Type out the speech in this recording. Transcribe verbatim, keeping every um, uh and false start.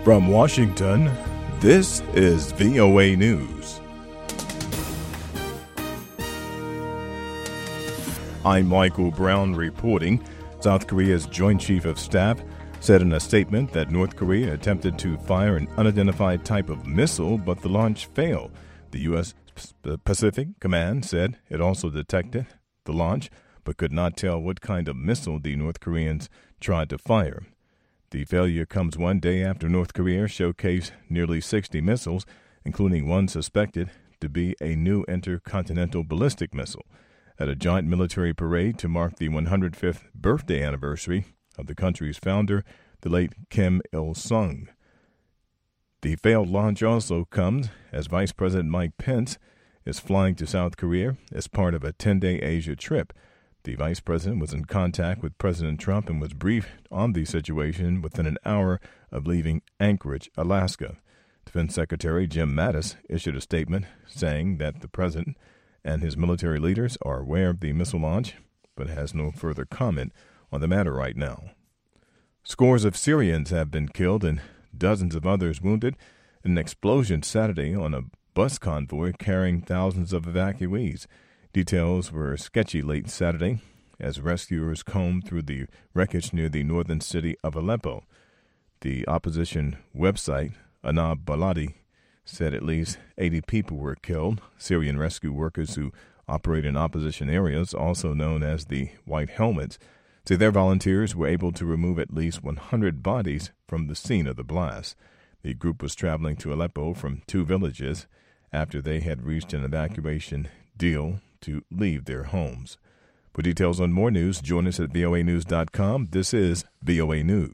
From Washington, this is V O A News. I'm Michael Brown reporting. South Korea's Joint Chief of Staff said in a statement that North Korea attempted to fire an unidentified type of missile, but the launch failed. The U S Pacific Command said it also detected the launch, but could not tell what kind of missile the North Koreans tried to fire. The failure comes one day after North Korea showcased nearly sixty missiles, including one suspected to be a new intercontinental ballistic missile, at a joint military parade to mark the one hundred fifth birthday anniversary of the country's founder, the late Kim Il-sung. The failed launch also comes as Vice President Mike Pence is flying to South Korea as part of a ten-day Asia trip. The vice president was in contact with President Trump and was briefed on the situation within an hour of leaving Anchorage, Alaska. Defense Secretary Jim Mattis issued a statement saying that the president and his military leaders are aware of the missile launch, but has no further comment on the matter right now. Scores of Syrians have been killed and dozens of others wounded in an explosion Saturday on a bus convoy carrying thousands of evacuees. Details were sketchy late Saturday as rescuers combed through the wreckage near the northern city of Aleppo. The opposition website, Anab Baladi, said at least eighty people were killed. Syrian rescue workers who operate in opposition areas, also known as the White Helmets, say their volunteers were able to remove at least one hundred bodies from the scene of the blast. The group was traveling to Aleppo from two villages after they had reached an evacuation deal to leave their homes. For details on more news, join us at V O A news dot com. This is V O A News.